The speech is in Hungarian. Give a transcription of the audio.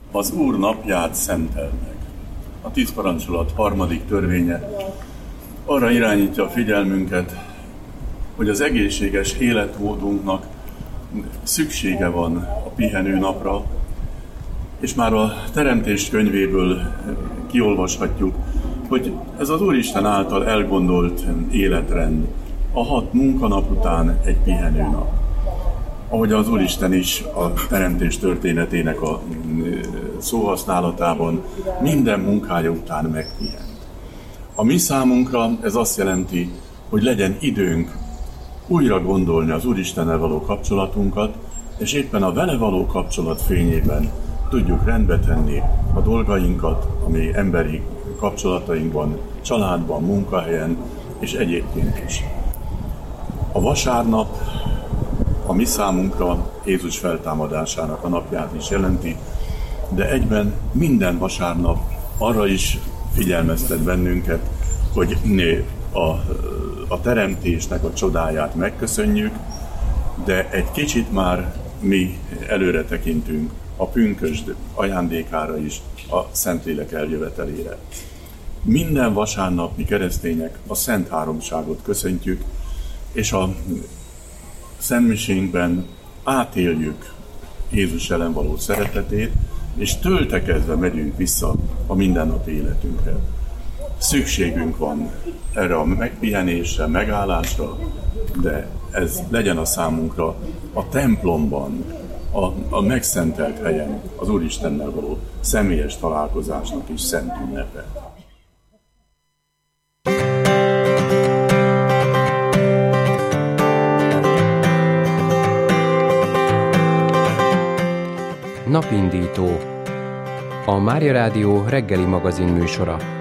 Az Úr napját szenteld meg. A 10 parancsolat 3. törvénye arra irányítja a figyelmünket, hogy az egészséges életmódunknak szüksége van a pihenő napra, és már a Teremtés könyvéből kiolvashatjuk, hogy ez az Úristen által elgondolt életrend, a 6 munkanap után egy pihenőnap. Ahogy az Úristen is a teremtés történetének a szóhasználatában minden munkája után megpihent. A mi számunkra ez azt jelenti, hogy legyen időnk újra gondolni az Úristennel való kapcsolatunkat, és éppen a vele való kapcsolat fényében tudjuk rendbe tenni a dolgainkat, ami emberi kapcsolatainkban, családban, munkahelyen és egyébként is. A vasárnap a mi számunkra Jézus feltámadásának a napját is jelenti, de egyben minden vasárnap arra is figyelmeztet bennünket, hogy a teremtésnek a csodáját megköszönjük, de egy kicsit már mi előre tekintünk a pünkösd ajándékára is, a Szentlélek eljövetelére. Minden vasárnap mi keresztények a Szent Háromságot köszöntjük, és a szentmisénkben átéljük Jézus ellen való szeretetét, és töltekezve megyünk vissza a mindennapi életünkre. Szükségünk van erre a megpihenésre, megállásra, de ez legyen a számunkra a templomban, a megszentelt helyen, az Úristennel való személyes találkozásnak is szent ünnepe. Napindító. A Mária Rádió reggeli magazin műsora.